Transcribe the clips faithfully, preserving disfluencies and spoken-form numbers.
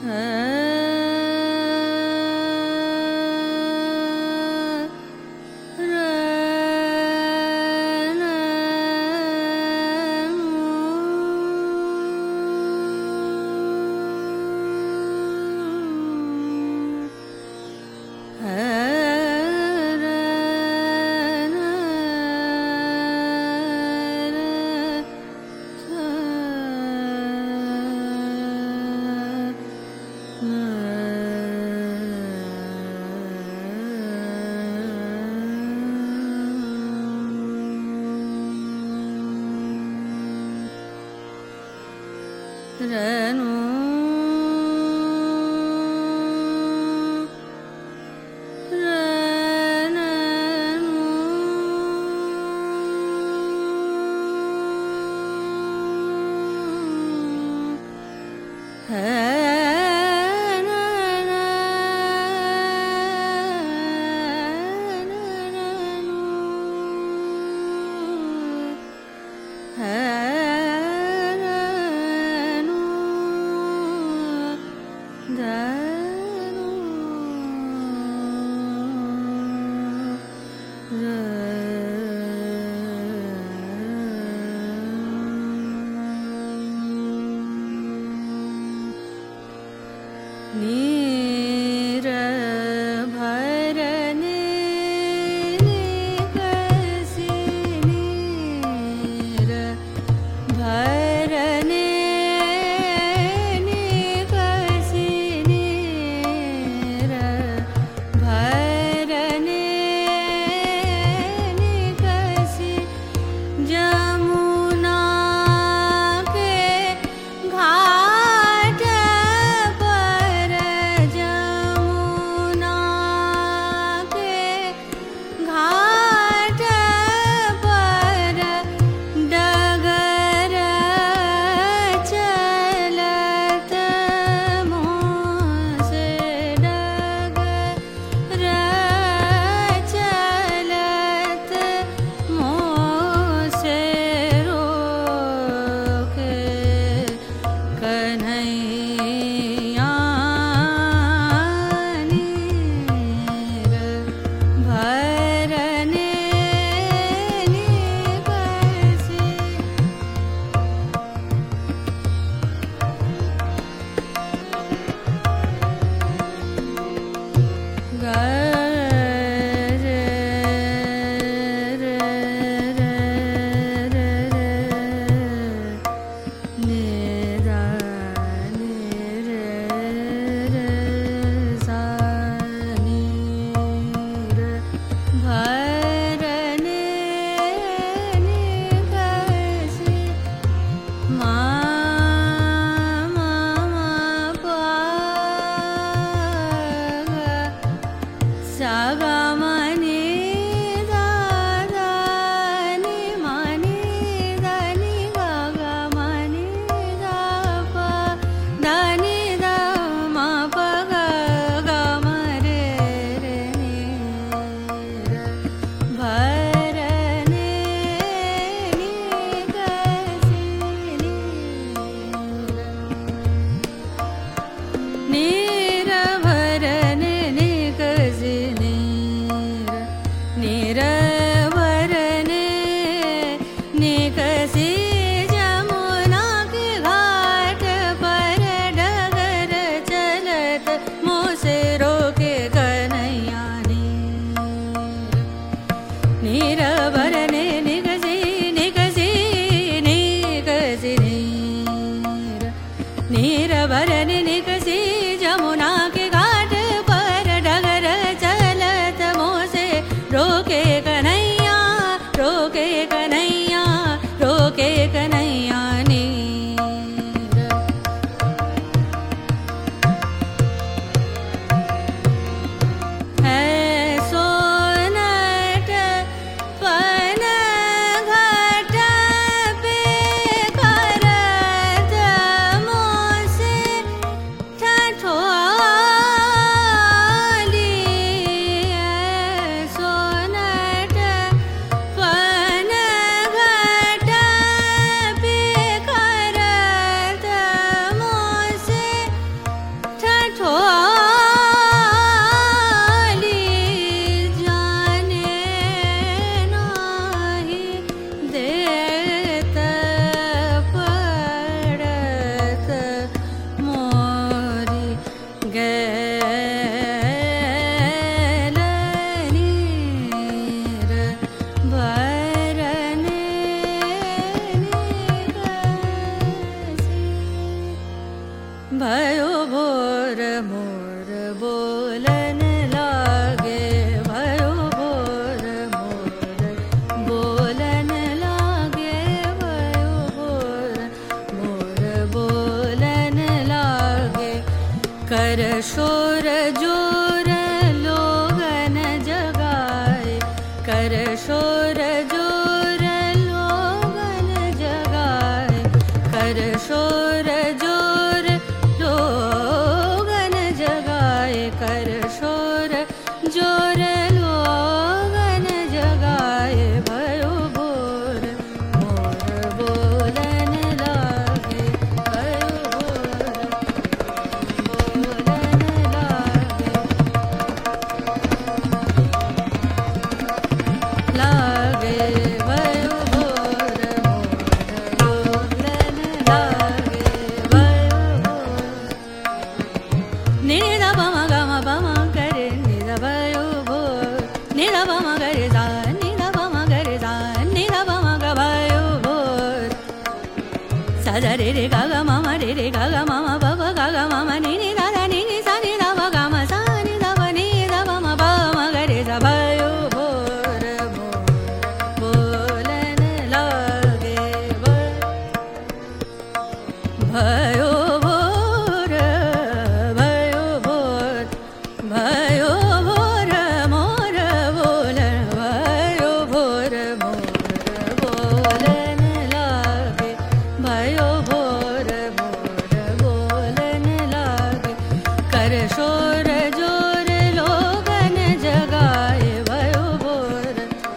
Oh भयो भोर मोर बोलन लागे, भयो भोर मोर बोलन लागे, भयो भोर मोर बोलन लागे। कर शोर जोर लोगन जगाए, कर शोर जोर लोगन जगाए, कर शोर जोर लोगन जगाए, कर शोर जोर लोगन जगाए। भयो भोर मोर बोलन लागे, भयो भोर बोलन लागे, लागे भयो भोर मोर बोलन लागे, भयो नि द प म ग म प म करे नि द भयो भोर, नि द प म करे सा, नि द प म करे सा, नि द प म ग भयो भोर। सा द रे रे ग ग म म रे रे ग ग म म प प ग ग म म नि नि द द नि नि सा नि द प ग म सा नि द प नि द प म प म ग रे सा। भयो भोर मोर बोलन लागे, भयो भोर, भयो भोर, भयो भोर मोर बोलन, भयो भोर मोर बोलन लागे, भयो भोर मोर बोलन लागे। कर शोर जोर लोगन जगाए, भयो भोर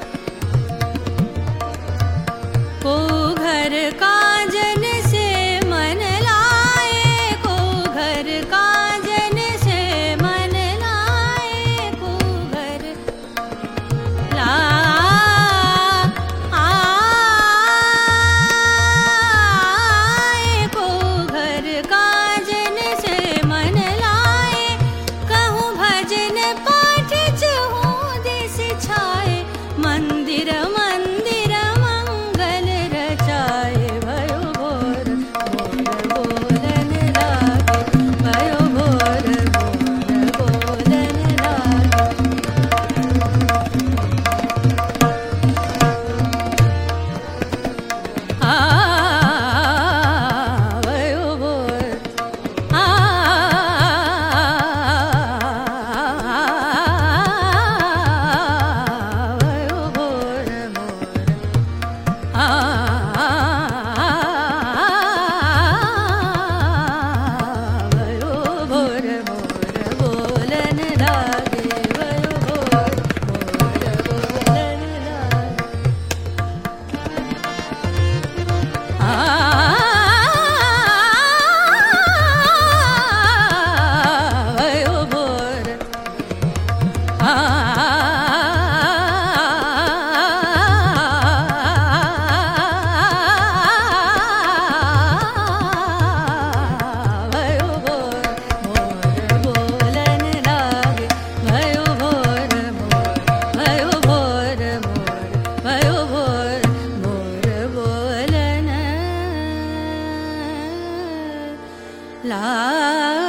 को घर काजन से मन लाए, को घर काजन से मन लाए, को घर लाए, को घर काजन से मन लाए। कहूँ भजन पाठ चहूँ दिस छाए, मंदिर मंदिर मंगल रचाए। भयो भोर मोर बोलन लागे, भयो भोर मोर बोलन लागे, आ भयो भोर, आ भयो भोर मोर, आ भयो भोर मोर बोलन लागे, भयो भोर मोर बोलन लागे, आ भयो भोर, आ भयो भोर मोर बोलन लागे, भयो भोर मोर, भयो भोर मोर, भयो भोर मोर बोलन लागे।